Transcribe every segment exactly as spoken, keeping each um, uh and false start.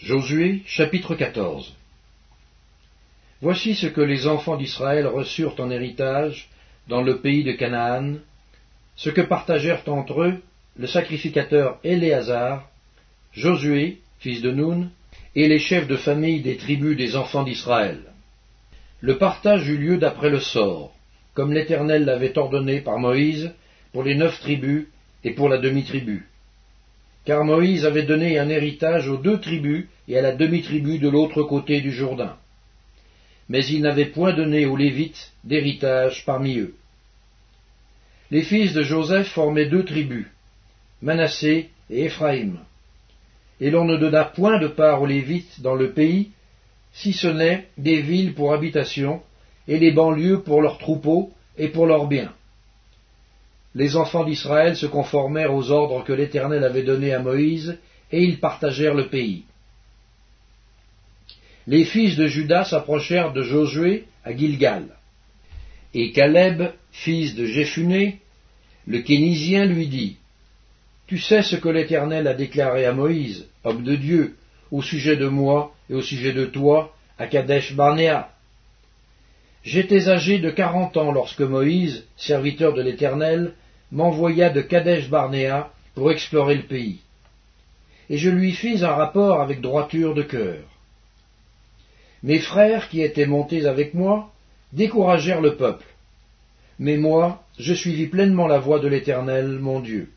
Josué, chapitre quatorze. Voici ce que les enfants d'Israël reçurent en héritage dans le pays de Canaan, ce que partagèrent entre eux le sacrificateur Éléazar, Josué, fils de Nun, et les chefs de famille des tribus des enfants d'Israël. Le partage eut lieu d'après le sort, comme l'Éternel l'avait ordonné par Moïse, pour les neuf tribus et pour la demi-tribu. Car Moïse avait donné un héritage aux deux tribus et à la demi-tribu de l'autre côté du Jourdain. Mais il n'avait point donné aux Lévites d'héritage parmi eux. Les fils de Joseph formaient deux tribus, Manassé et Éphraïm. Et l'on ne donna point de part aux Lévites dans le pays, si ce n'est des villes pour habitation, et les banlieues pour leurs troupeaux et pour leurs biens. Les enfants d'Israël se conformèrent aux ordres que l'Éternel avait donnés à Moïse, et ils partagèrent le pays. Les fils de Juda s'approchèrent de Josué à Gilgal. Et Caleb, fils de Jéphuné, le Kénizien, lui dit, « Tu sais ce que l'Éternel a déclaré à Moïse, homme de Dieu, au sujet de moi et au sujet de toi, à Kadesh-Barnéa. J'étais âgé de quarante ans lorsque Moïse, serviteur de l'Éternel, m'envoya de Kadesh-Barnéa pour explorer le pays. Et je lui fis un rapport avec droiture de cœur. Mes frères, qui étaient montés avec moi, découragèrent le peuple. Mais moi, je suivis pleinement la voie de l'Éternel, mon Dieu.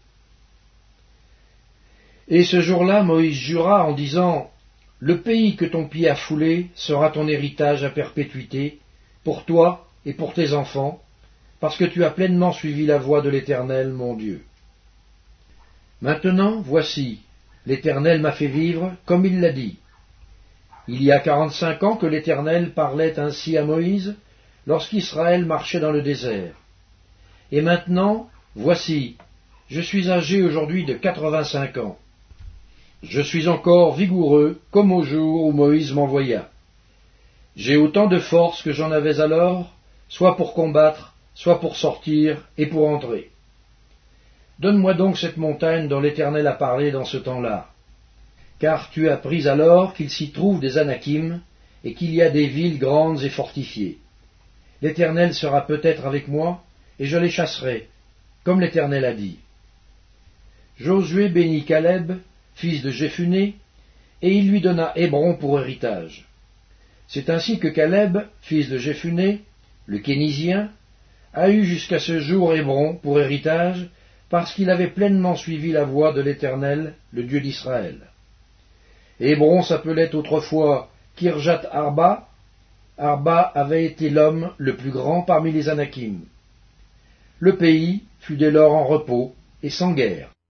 Et ce jour-là, Moïse jura en disant, « Le pays que ton pied a foulé sera ton héritage à perpétuité, pour toi et pour tes enfants, parce que tu as pleinement suivi la voie de l'Éternel, mon Dieu. Maintenant, voici, l'Éternel m'a fait vivre comme il l'a dit. Il y a quarante-cinq ans que l'Éternel parlait ainsi à Moïse, lorsqu'Israël marchait dans le désert. Et maintenant, voici, je suis âgé aujourd'hui de quatre-vingt-cinq ans. Je suis encore vigoureux, comme au jour où Moïse m'envoya. J'ai autant de force que j'en avais alors, soit pour combattre, soit pour sortir et pour entrer. Donne-moi donc cette montagne dont l'Éternel a parlé dans ce temps-là. Car tu as appris alors qu'il s'y trouve des Anakim, et qu'il y a des villes grandes et fortifiées. L'Éternel sera peut-être avec moi, et je les chasserai, comme l'Éternel a dit. Josué bénit Caleb, fils de Jéphuné, et il lui donna Hébron pour héritage. C'est ainsi que Caleb, fils de Jéphuné, le Kénizien, a eu jusqu'à ce jour Hébron pour héritage, parce qu'il avait pleinement suivi la voie de l'Éternel, le Dieu d'Israël. Hébron s'appelait autrefois Kirjat Arba. Arba avait été l'homme le plus grand parmi les Anakim. Le pays fut dès lors en repos et sans guerre.